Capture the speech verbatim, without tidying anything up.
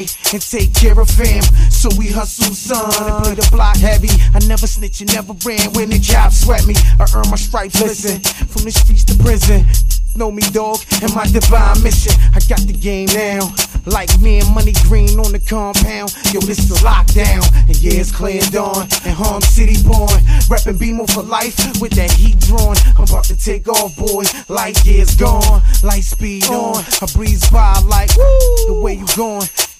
and take care of fam. So we hustle, son, and play the block heavy. I never snitch and never ran when the job sweat me. I earn my stripes, listen, from the streets to prison. Know me, dog, and my divine mission. I got the game now, like me and Money Green on the compound. Yo, this the lockdown, and yeah, it's clear dawn, and Harm City born. Reppin' B-Mo for life, with that heat drawn. I'm about to take off, boy, light years gone. Light speed on, I breeze by like, woo, the way you going.